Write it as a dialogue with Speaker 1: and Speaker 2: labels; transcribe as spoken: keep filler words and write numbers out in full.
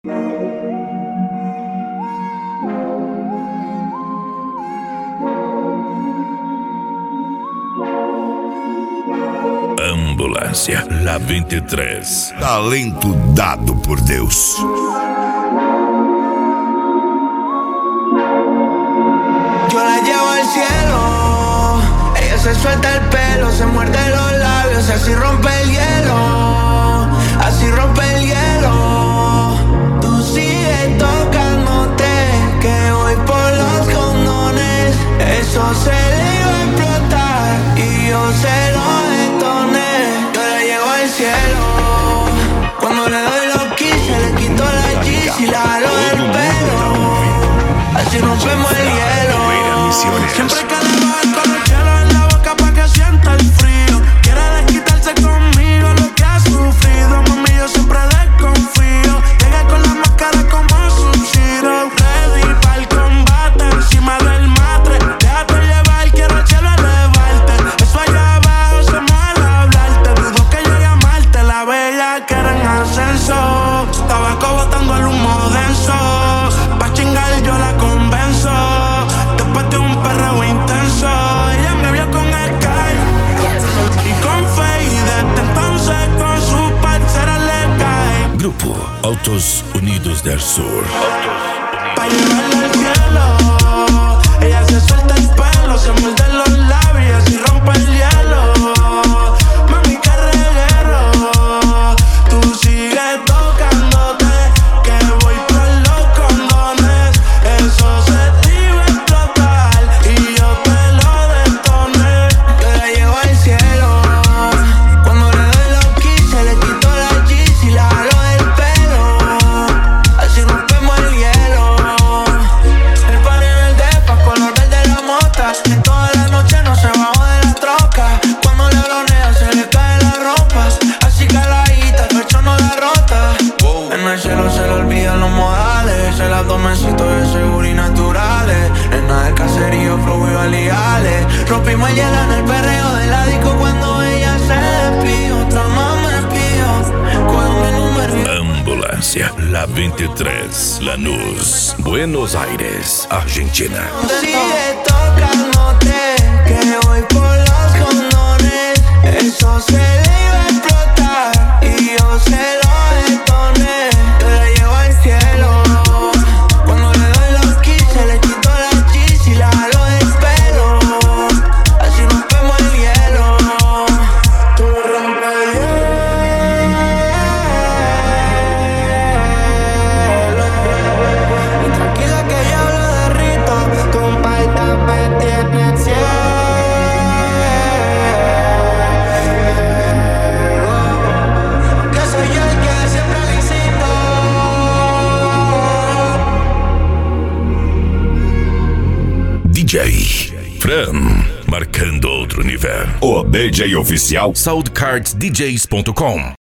Speaker 1: Ambulância, La vinte e três.
Speaker 2: Talento dado por Deus.
Speaker 3: Yo la llevo al cielo. Ella se suelta el pelo, se muerde los labios, así rompe el hielo, así rompe el hielo. Tú sigues tocándote, que voy por los condones. Eso se le iba a explotar y yo se lo detoné. Yo la llevo al cielo. Cuando le doy los quince, le quito la G y la jalo del pelo. Así rompemos el hielo. Siempre que le bajo con el hielo en la boca pa' que sienta el frío. Quiere desquitarse conmigo lo que ha sufrido. Mami, yo siempre desconfío. Llegué con la máscara como Sub-Zero. Ready pa'l combate, encima del matre. Déjate llevar, quiero el cielo elevarte. Eso allá abajo se muere hablarte. Dudo que llegue a Marte, la bella que era en ascenso. Tabaco botando el humo denso. Pa' chingar yo la convenzo. Después de un perreo intenso, ella me vio con Sky y con Faye. Desde entonces con su parcera le cae.
Speaker 1: Grupo Autos Unidos del Sur.
Speaker 3: Pa' llevarla al cielo. Ella se suelta el pelo, se muerde los labios y rompe el hielo. Mami, que reguero. Tú sigues tocándote, que voy por los condones. Eso se te iba a explotar y yo te lo detoné. Yo la llevo al cielo. Cuando le doy los quince, le quito la G y la jalo del pelo. Así rompemos el hielo. El party en el depa, color verde la mota. En toda la noche no se bajó de la troca. Cuando le bronea se le cae la ropa. Así caladita, el pecho no la rota. En el cielo se le olvidan los modales. El abdomencito de seguro y naturales. En nada de caserío, flow y validales. Rompimos el hielo en el perreo de la disco. Cuando ella se despidió, otra más me pidió. Coge mi número y
Speaker 1: Ambulância, La vinte e três, Lanús, Buenos Aires, Argentina.
Speaker 3: sigue tocándote, que voy por los condones. Eso se le iba a explotar y yo se lo detoné. Yo la llevo al cielo. Cuando le doy los quince, le quito la G y la jalo del pelo. Así rompemos el hielo. Tú rompes el hielo. Y tranquila que yo lo derrito. Tu palta me tiene ciego. Que soy yo el que siempre le incito.
Speaker 1: D J Fran, marcando outro nível.
Speaker 2: O D J oficial
Speaker 1: soundcards d js ponto com